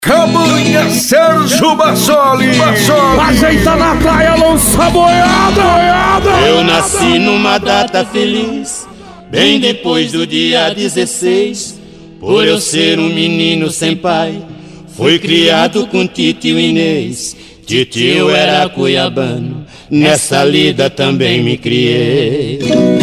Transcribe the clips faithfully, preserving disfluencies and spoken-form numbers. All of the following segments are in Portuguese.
Cabanha Sérgio Bassoli, ajeita na praia, lança boiada, boiada. Eu nasci numa data feliz, bem depois do dia dezesseis. Por eu ser um menino sem pai, fui criado com titio Inês. Titio era cuiabano, nessa lida também me criei.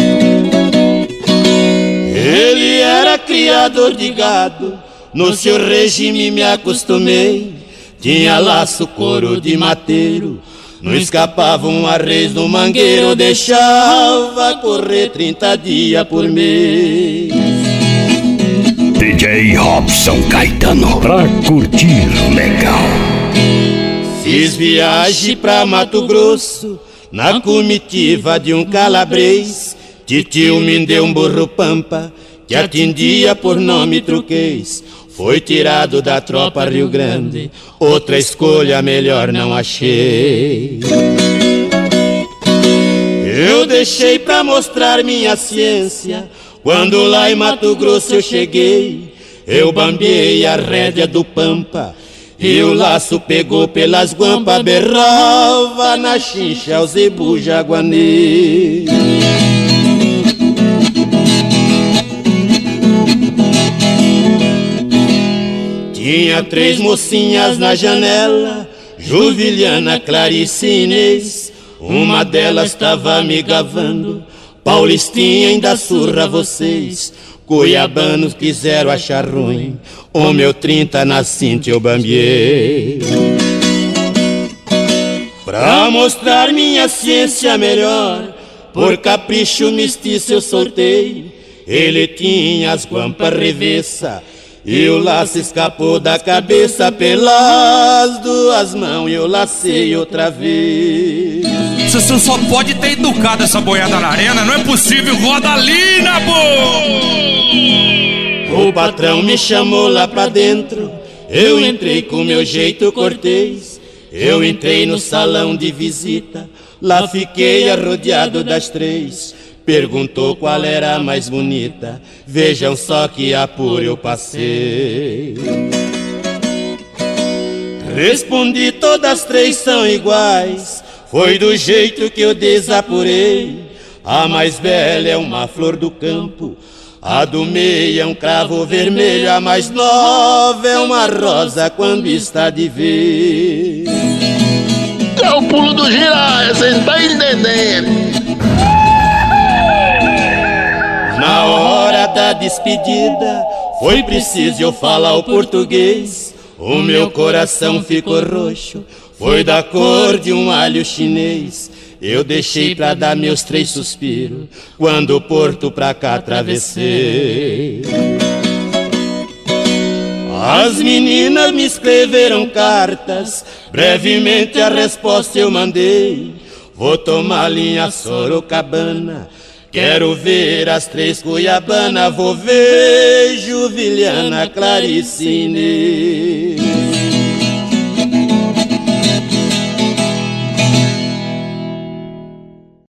Ele era criador de gado, no seu regime me acostumei. Tinha laço, couro de mateiro, não escapava um arreio do mangueiro. Deixava correr trinta dias por mês. D J Robson Caetano, pra curtir legal. Fiz viagem pra Mato Grosso, na comitiva de um calabrês. Titio me deu um burro pampa, que atendia por nome truquês. Foi tirado da tropa Rio Grande, outra escolha melhor não achei. Eu deixei pra mostrar minha ciência, quando lá em Mato Grosso eu cheguei. Eu bambeei a rédea do pampa, e o laço pegou pelas guampas. Berrava na chincha o zebu jaguanê. Tinha três mocinhas na janela, Juvilhana, Clarice e Inês. Uma delas tava me gavando, Paulistinha ainda surra vocês. Cuiabanos quiseram achar ruim, o meu trinta na cinta eu bambiei. Pra mostrar minha ciência melhor, por capricho mestiço eu soltei. Ele tinha as guampas revessa, e o laço escapou da cabeça. Pelas duas mãos eu lacei outra vez. Você só pode ter educado essa boiada na arena, não é possível, roda Lina, pô! O patrão me chamou lá pra dentro, eu entrei com meu jeito cortês. Eu entrei no salão de visita, lá fiquei arrodeado das três. Perguntou qual era a mais bonita, vejam só que apuro eu passei. Respondi, todas três são iguais, foi do jeito que eu desapurei. A mais bela é uma flor do campo, a do meio é um cravo vermelho, a mais nova é uma rosa quando está de vez. É o pulo do giraia, você não tá entendendo? Na hora da despedida, foi preciso eu falar o português. O meu coração ficou roxo, foi da cor de um alho chinês. Eu deixei pra dar meus três suspiros, quando o porto pra cá atravessei. As meninas me escreveram cartas, brevemente a resposta eu mandei. Vou tomar linha Sorocabana, quero ver as três Cuiabana. Vou ver Juvilhana, Clarice e Inês.